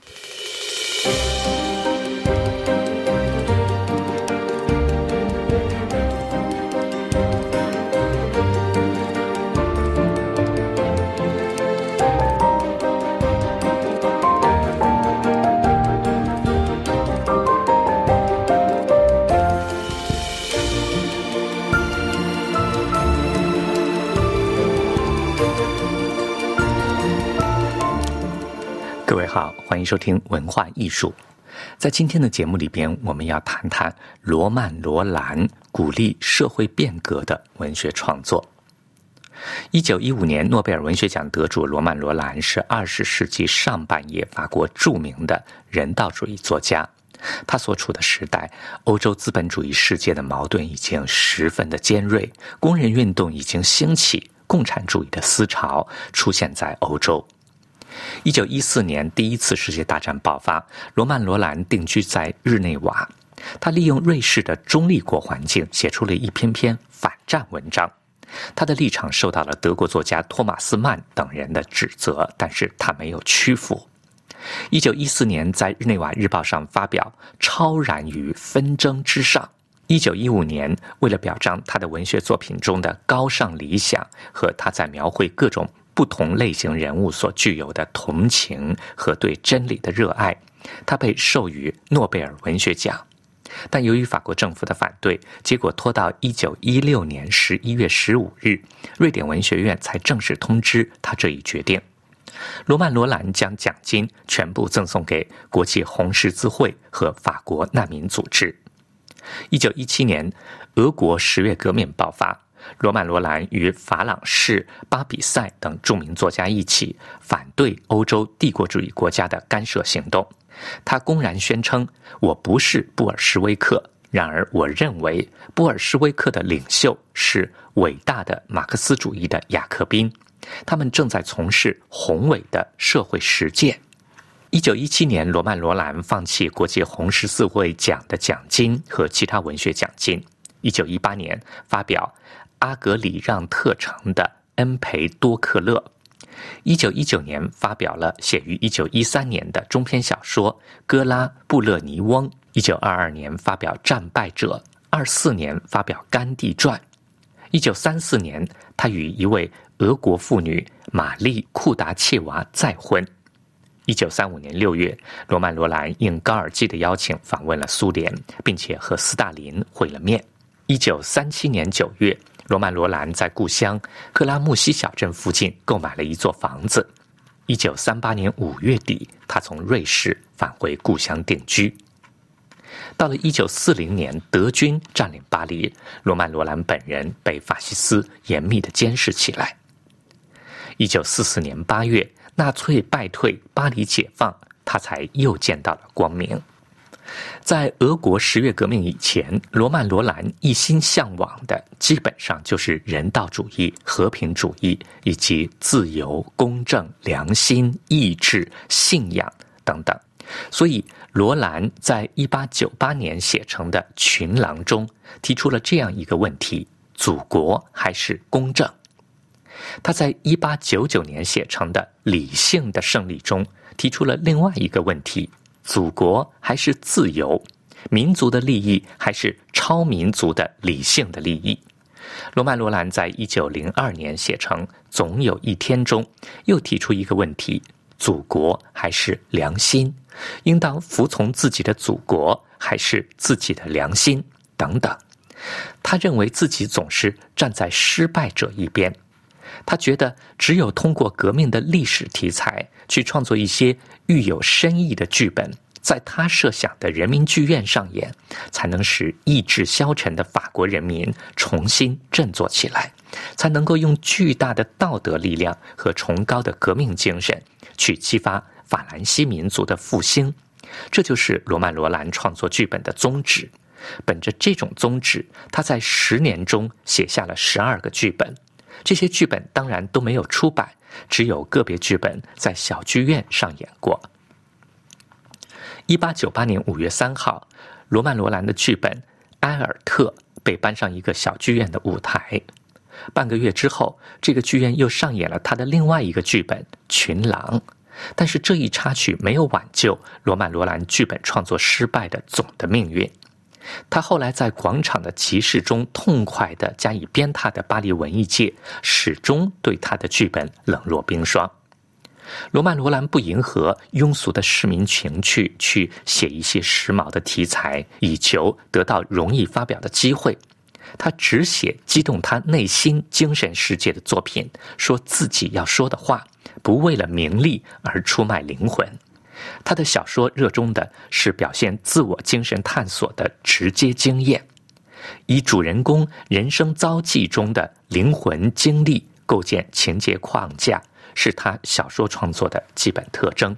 各位好，欢迎收听文化艺术。在今天的节目里边，我们要谈谈罗曼·罗兰鼓励社会变革的文学创作。一九一五年诺贝尔文学奖得主罗曼·罗兰是二十世纪上半叶法国著名的人道主义作家。 他所处的时代，欧洲资本主义世界的矛盾已经十分的尖锐，工人运动已经兴起，共产主义的思潮出现在欧洲。一九一四年，第一次世界大战爆发，罗曼·罗兰定居在日内瓦。他利用瑞士的中立国环境，写出了一篇篇反战文章。他的立场受到了德国作家托马斯曼等人的指责，但是他没有屈服。一九一四年，在日内瓦日报上发表《超然于纷争之上》。一九一五年，为了表彰他的文学作品中的高尚理想和他在描绘各种不同类型人物所具有的同情和对真理的热爱，他被授予诺贝尔文学奖。但由于法国政府的反对，结果拖到一九一六年十一月十五日，瑞典文学院才正式通知他这一决定。罗曼·罗兰将奖金全部赠送给国际红十字会和法国难民组织。一九一七年，俄国十月革命爆发，罗曼·罗兰与法朗士、巴比塞等著名作家一起反对欧洲帝国主义国家的干涉行动。他公然宣称，我不是布尔什维克，然而我认为布尔什维克的领袖是伟大的马克思主义的雅克宾，他们正在从事宏伟的社会实践。一九一七年，罗曼·罗兰放弃国际红十字会奖的奖金和其他文学奖金。一九一八年，发表阿格里让特城的恩培多克勒。一九一九年，发表了写于一九一三年的中篇小说《哥拉布勒尼翁》。一九二二年，发表《战败者》。二四年，发表《甘地传》。一九三四年，他与一位俄国妇女玛丽库达切娃再婚。一九三五年六月，罗曼·罗兰应高尔基的邀请访问了苏联，并且和斯大林会了面。一九三七年九月，罗曼·罗兰在故乡克拉木西小镇附近购买了一座房子。一九三八年五月底，他从瑞士返回故乡定居。到了一九四零年，德军占领巴黎，罗曼·罗兰本人被法西斯严密地监视起来。一九四四年八月，纳粹败退，巴黎解放，他才又见到了光明。在俄国十月革命以前，罗曼·罗兰一心向往的基本上就是人道主义、和平主义以及自由、公正、良心、意志、信仰等等。所以罗兰在一八九八年写成的《群狼》中提出了这样一个问题：祖国还是公正？他在一八九九年写成的《理性的胜利》中提出了另外一个问题：祖国还是自由？民族的利益还是超民族的理性的利益？罗曼·罗兰在一九零二年写成《总有一天》中又提出一个问题：祖国还是良心？应当服从自己的祖国还是自己的良心？等等。他认为自己总是站在失败者一边。他觉得只有通过革命的历史题材去创作一些寓有深意的剧本，在他设想的人民剧院上演，才能使意志消沉的法国人民重新振作起来，才能够用巨大的道德力量和崇高的革命精神去激发法兰西民族的复兴。这就是罗曼·罗兰创作剧本的宗旨。本着这种宗旨，他在十年中写下了十二个剧本。这些剧本当然都没有出版，只有个别剧本在小剧院上演过。一八九八年五月三号，罗曼·罗兰的剧本《埃尔特》被搬上一个小剧院的舞台。半个月之后，这个剧院又上演了他的另外一个剧本《群狼》，但是这一插曲没有挽救罗曼·罗兰剧本创作失败的总的命运。他后来在广场的集市中痛快地加以鞭挞的巴黎文艺界，始终对他的剧本冷若冰霜。罗曼·罗兰不迎合庸俗的市民情趣，去写一些时髦的题材，以求得到容易发表的机会。他只写激动他内心精神世界的作品，说自己要说的话，不为了名利而出卖灵魂。他的小说热衷的是表现自我精神探索的直接经验，以主人公人生遭际中的灵魂经历构建情节框架，是他小说创作的基本特征。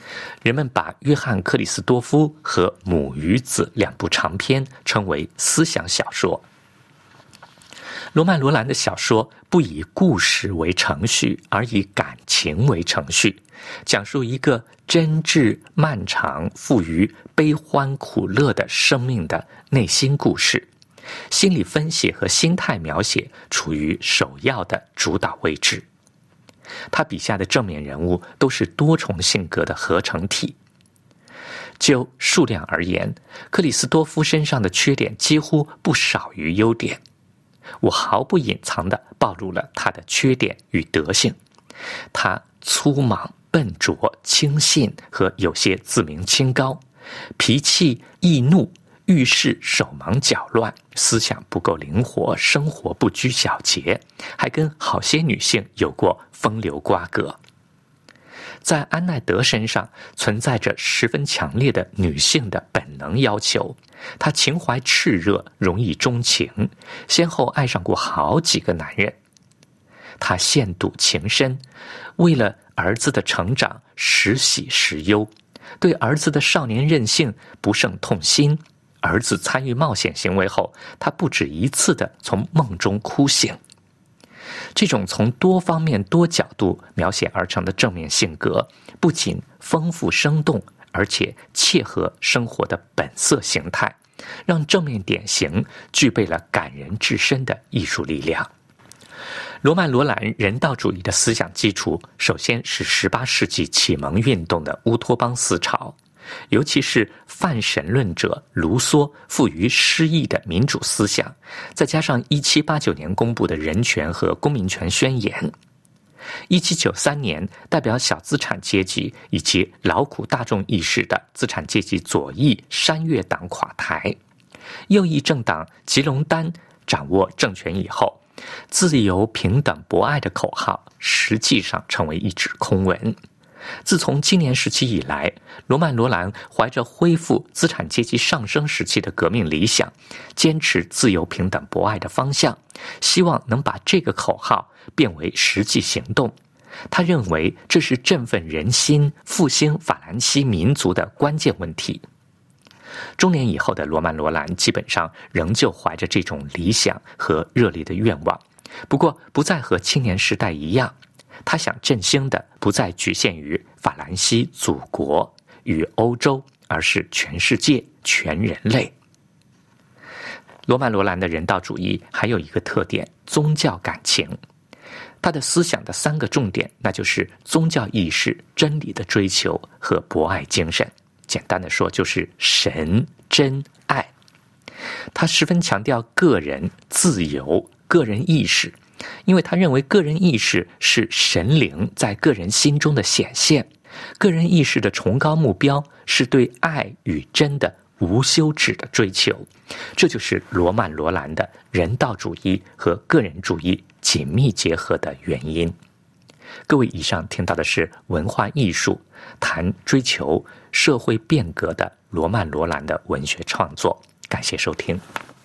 人们把约翰·克里斯多夫和《母与子》两部长篇称为思想小说。罗曼·罗兰的小说不以故事为程序，而以感情为程序，讲述一个真挚、漫长、富于悲欢苦乐的生命的内心故事，心理分析和心态描写处于首要的主导位置。他笔下的正面人物都是多重性格的合成体。就数量而言，克里斯多夫身上的缺点几乎不少于优点。我毫不隐藏地暴露了他的缺点与德性。他粗莽、笨拙、轻信和有些自命清高，脾气易怒，遇事手忙脚乱，思想不够灵活，生活不拘小节，还跟好些女性有过风流瓜葛。在安奈德身上存在着十分强烈的女性的本能要求，她情怀炽热，容易钟情，先后爱上过好几个男人。她陷妒情深，为了儿子的成长时喜时忧，对儿子的少年任性不胜痛心。儿子参与冒险行为后，她不止一次地从梦中哭醒。这种从多方面多角度描写而成的正面性格，不仅丰富生动，而且切合生活的本色形态，让正面典型具备了感人至深的艺术力量。罗曼·罗兰人道主义的思想基础，首先是十八世纪启蒙运动的乌托邦思潮，尤其是泛神论者卢梭富于诗意的民主思想，再加上一七八九年公布的人权和公民权宣言。一七九三年，代表小资产阶级以及劳苦大众意识的资产阶级左翼山岳党垮台，右翼政党吉隆丹掌握政权以后，自由、平等、博爱的口号实际上成为一纸空文。自从青年时期以来，罗曼·罗兰怀着恢复资产阶级上升时期的革命理想，坚持自由、平等、博爱的方向，希望能把这个口号变为实际行动。他认为这是振奋人心、复兴法兰西民族的关键问题。中年以后的罗曼·罗兰基本上仍旧怀着这种理想和热烈的愿望，不过不再和青年时代一样，他想振兴的不再局限于法兰西祖国与欧洲，而是全世界、全人类。罗曼·罗兰的人道主义还有一个特点，宗教感情。他的思想的三个重点，那就是宗教意识、真理的追求和博爱精神。简单的说，就是神、真、爱。他十分强调个人自由、个人意识，因为他认为个人意识是神灵在个人心中的显现，个人意识的崇高目标是对爱与真的无休止的追求。这就是罗曼·罗兰的人道主义和个人主义紧密结合的原因。各位，以上听到的是文化艺术谈追求社会变革的罗曼·罗兰的文学创作。感谢收听。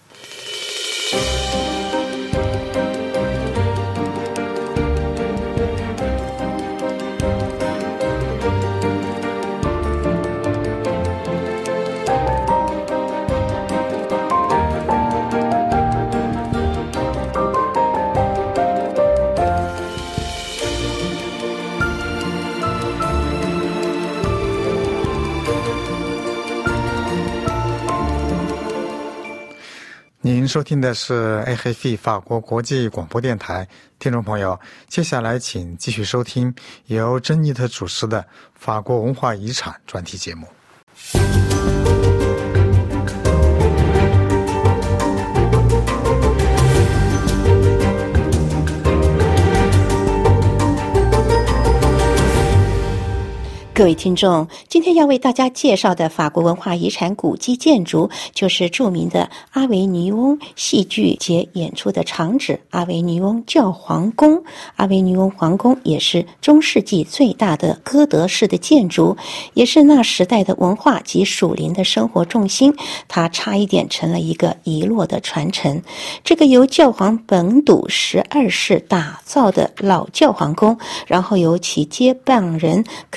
您收听的是 A F P 法国国际广播电台，听众朋友，接下来请继续收听由珍妮特主持的法国文化遗产专题节目。 各位听众，今天要为大家介绍的法国文化遗产古迹建筑，就是著名的阿维尼翁戏剧节演出的场址——阿维尼翁教皇宫。阿维尼翁皇宫也是中世纪最大的哥德式的建筑，也是那时代的文化及属灵的生活重心。它差一点成了一个遗落的传承。这个由教皇本笃十二世打造的老教皇宫，然后由其接棒人克莱门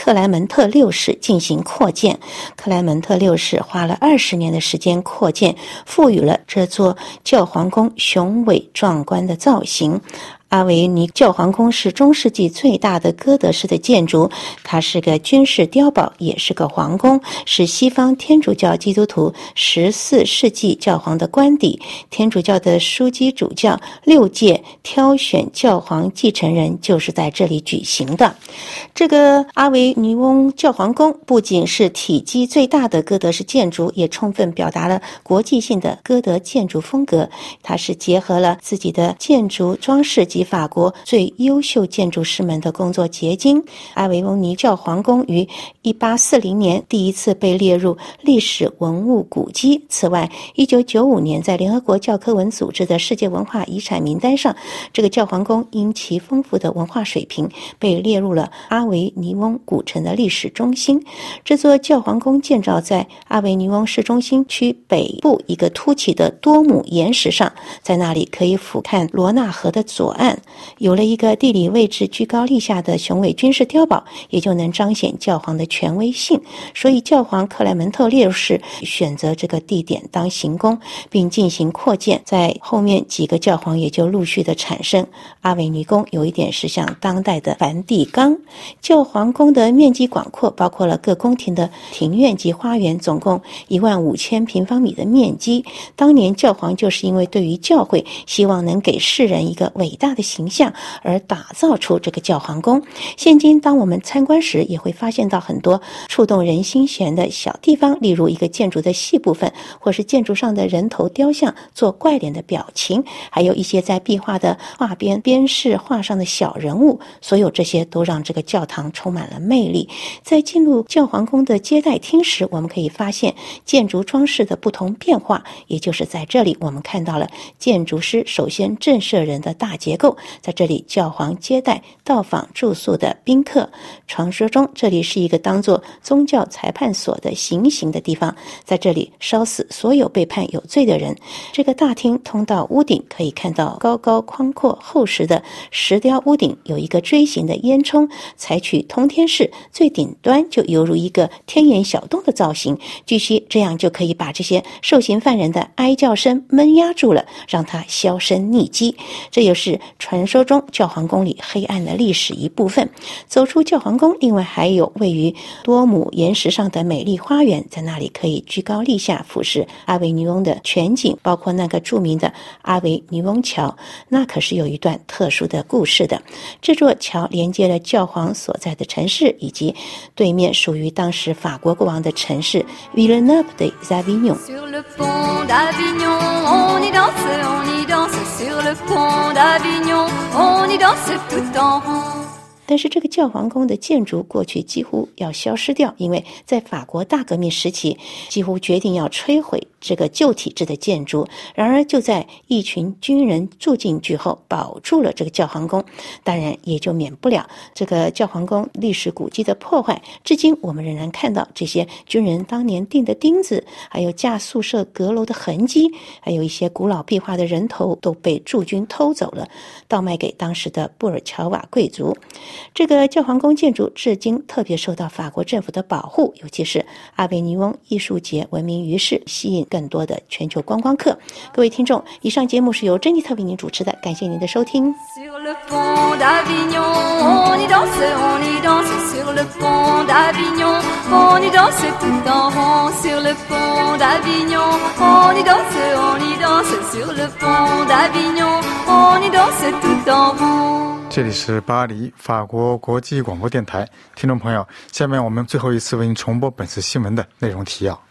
特六世进行扩建。克莱门特六世花了二十年的时间扩建，赋予了这座教皇宫雄伟壮观的造型。阿维尼教皇宫是中世纪最大的哥德式的建筑，它是个军事碉堡，也是个皇宫，是西方天主教基督徒十四世纪教皇的官邸。天主教的枢机主教六届挑选教皇继承人就是在这里举行的。这个阿维尼翁教皇宫不仅是体积最大的哥德式建筑，也充分表达了国际性的哥德建筑风格。它是结合了自己的建筑装饰及法国最优秀建筑师们的工作结晶。阿维翁尼教皇宫于一八四零年第一次被列入历史文物古迹。此外，一九九五年在联合国教科文组织的世界文化遗产名单上，这个教皇宫因其丰富的文化水平被列入了阿维尼翁古城的历史中心。这座教皇宫建造在阿维尼翁市中心区北部一个凸起的多姆岩石上，在那里可以俯瞰罗纳河的左岸。有了一个地理位置居高临下的雄伟军事碉堡，也就能彰显教皇的权威性。所以教皇克莱门特六世选择这个地点当行宫，并进行扩建。在后面几个教皇也就陆续的产生。阿维尼宫有一点是像当代的梵蒂冈。教皇宫的面积广阔，包括了各宫廷的庭院及花园，总共一万五千平方米的面积。当年教皇就是因为对于教会希望能给世人一个伟大的形象而打造出这个教皇宫。现今当我们参观时，也会发现到很多触动人心弦的小地方，例如一个建筑的细部分，或是建筑上的人头雕像做怪脸的表情，还有一些在壁画的画边边饰画上的小人物，所有这些都让这个教堂充满了魅力。在进入教皇宫的接待厅时，我们可以发现建筑装饰的不同变化，也就是在这里我们看到了建筑师首先震慑人的大结构。在这里教皇接待到访住宿的宾客，传说中这里是一个当作宗教裁判所的行刑的地方，在这里烧死所有被判有罪的人。这个大厅通到屋顶，可以看到高高宽阔厚实的石雕屋顶有一个锥形的烟囱，采取通天式，最顶端就犹如一个天眼小洞的造型。据悉这样就可以把这些受刑犯人的哀叫声闷压住了，让他销声匿迹。这也是传说中教皇宫里黑暗的历史一部分。走出教皇宫，另外还有位于多姆岩石上的美丽花园，在那里可以居高临下俯视阿维尼翁的全景，包括那个著名的阿维尼翁桥，那可是有一段特殊的故事的。这座桥连接了教皇所在的城市，以及对面属于当时法国国王的城市 Villeneuve de Avignon。 Sur le pont d'Avignon, on y danse, on y danse. Sur le pont d'Avignon, on y danse tout en rond。 但是这个教皇宫的建筑过去几乎要消失掉，因为在法国大革命时期几乎决定要摧毁这个旧体制的建筑。然而就在一群军人住进去后，保住了这个教皇宫，当然也就免不了这个教皇宫历史古迹的破坏。至今我们仍然看到这些军人当年钉的钉子，还有架宿舍阁楼的痕迹，还有一些古老壁画的人头都被驻军偷走了，倒卖给当时的布尔乔瓦贵族。这个教皇宫建筑至今特别受到法国政府的保护，尤其是阿维尼翁艺术节闻名于世，吸引更多的全球观光客。各位听众，以上节目是由珍妮特为您主持的，感谢您的收听。 Sur le pont d'Avignon, on y danse, on y danse. Sur le pont d'Avignon, on y danse tout en rond. Sur le pont d'Avignon, on y danse, on y danse. Sur le pont d'Avignon, on y danse tout en rond。 这里是巴黎法国国际广播电台，听众朋友，下面我们最后一次为您重播本次新闻的内容提要。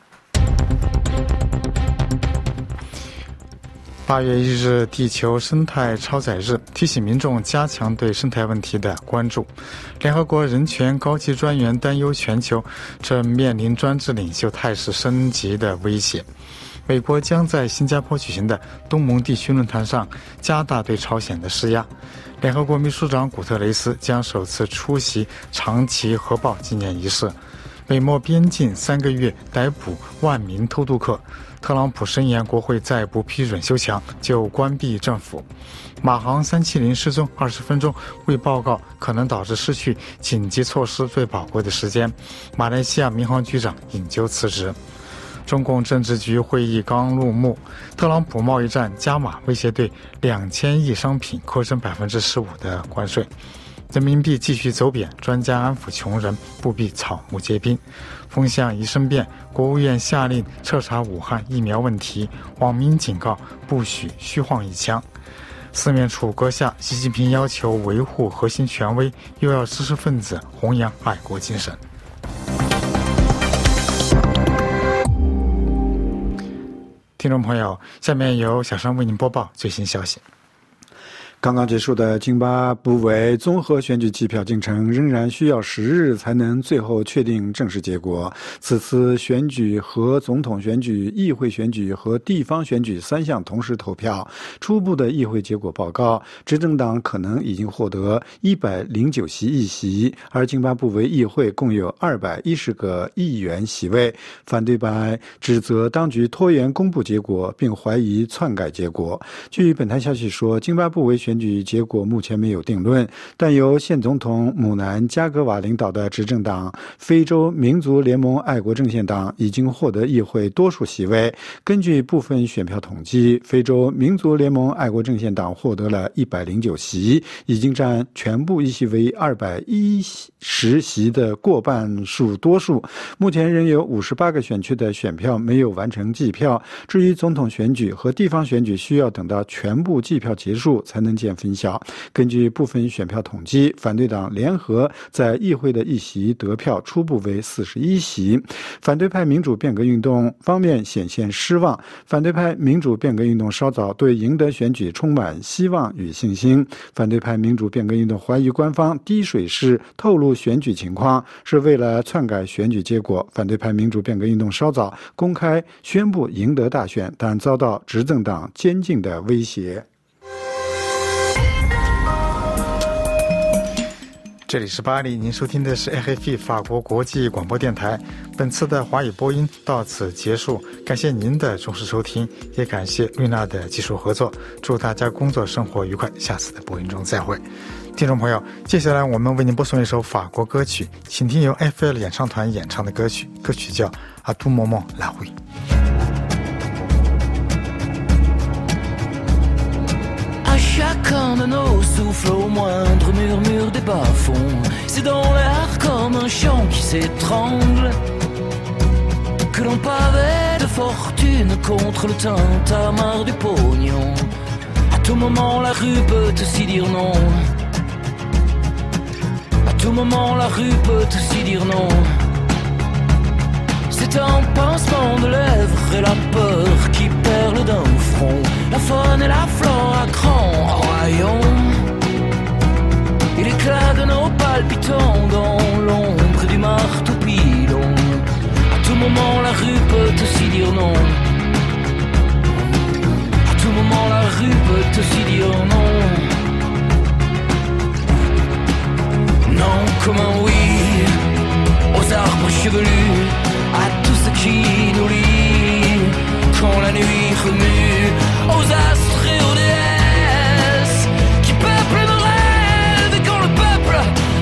八月一日，地球生态超载日，提醒民众加强对生态问题的关注。联合国人权高级专员担忧全球正面临专制领袖态势升级的威胁。美国将在新加坡举行的东盟地区论坛上加大对朝鲜的施压。联合国秘书长古特雷斯将首次出席长崎核爆纪念仪式。美墨边境三个月逮捕万名偷渡客。 特朗普声言国会再不批准修墙就关闭政府。马航三七零失踪二十分钟，未报告可能导致失去紧急措施最宝贵的时间。马来西亚民航局长引咎辞职。中共政治局会议刚落幕，特朗普贸易战加码威胁对两千亿商品扣征百分之十五的关税。人民币继续走贬，专家安抚穷人不必草木皆兵。风向一生变，国务院下令彻查武汉疫苗问题，网民警告不许虚晃一枪。四面楚歌下，习近平要求维护核心权威，又要知识分子弘扬爱国精神。听众朋友，下面由小山为您播报最新消息。 刚刚结束的津巴布韦综合选举计票进程仍然需要十日才能最后确定正式结果。此次选举和总统选举、议会选举和地方选举三项同时投票。初步的议会结果报告，执政党可能已经获得一百零九席议席，而津巴布韦议会共有二百一十个议员席位。反对派指责当局拖延公布结果，并怀疑篡改结果。据本台消息说，津巴布韦选选举结果目前没有定论，但由现总统姆南加格瓦领导的执政党非洲民族联盟爱国阵线党已经获得议会多数席位。根据部分选票统计，非洲民族联盟爱国阵线党获得了一百零九席，已经占全部议席为二百一十席的过半数多数。目前仍有五十八个选区的选票没有完成计票。至于总统选举和地方选举，需要等到全部计票结束才能见分晓。根据部分选票统计，反对党联合在议会的议席得票初步为四十一席。反对派民主变革运动方面显现失望，反对派民主变革运动稍早对赢得选举充满希望与信心。反对派民主变革运动怀疑官方滴水式透露选举情况，是为了篡改选举结果。反对派民主变革运动稍早公开宣布赢得大选，但遭到执政党监禁的威胁。 这里是巴黎，您收听的是 R F I 法国国际广播电台。本次的华语播音到此结束，感谢您的忠实收听，也感谢瑞娜的技术合作。祝大家工作生活愉快，下次的播音中再会。听众朋友，接下来我们为您播送一首法国歌曲，请听由 F L 演唱团演唱的歌曲，歌曲叫《À tout moment la rue》。 Chacun de nos souffles au moindre murmure des bas-fonds. C'est dans l'air comme un chant qui s'étrangle que l'on pavait de fortune contre le tintamarre du pognon. À tout moment la rue peut aussi dire non. À tout moment la rue peut aussi dire non. C'est un pincement de lèvres et la peur qui perle d'un front. La faune et la flore à grands royaumes. Et l'éclat de nos palpitants dans l'ombre du marteau pilon. À tout moment la rue peut aussi dire non. À tout moment la rue peut aussi dire non. Non comme un oui aux arbres chevelus, à tout ce qui nous lie quand la nuit remue, aux astres et aux déesses qui peuplent nos rêves et quand le peuple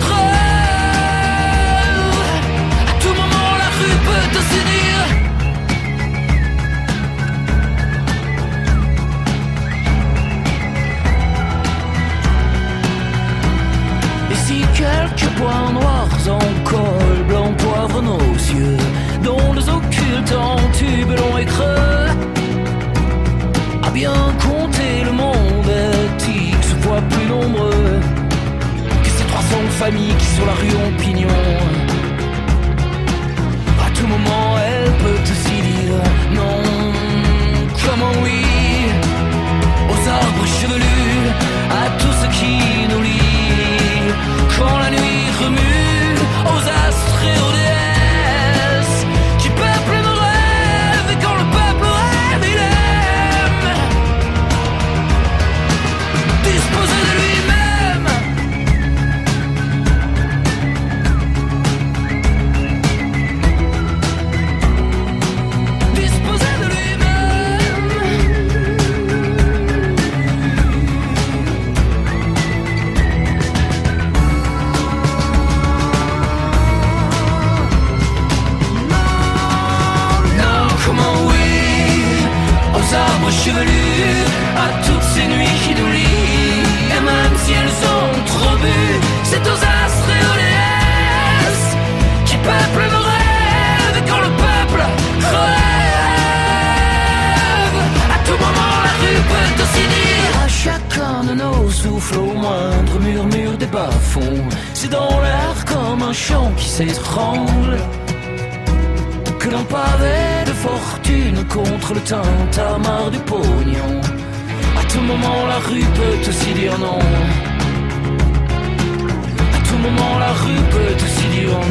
rêve. À tout moment la rue peut aussi dire et si quelques points noirs en col blanc poivre nos yeux, dont les occultes en tubes longs et creux, à bien compter le monde éthique se voit plus nombreux que ces trois cents familles qui sur la rue ont pignon. À tout moment elle peut aussi dire non comme un oui aux arbres chevelus, à tout ce qui nous lie quand la nuit remue, aux astres et aux déesses qui peuplent nos rêves et quand le peuple rêve il aime disposer de lui-même. souffle au moindre murmure des bas-fonds. C'est dans l'air comme un chant qui s'étrangle que l'on pavé de fortune contre le tintamarre du pognon. À tout moment la rue peut aussi dire non. À tout moment la rue peut aussi dire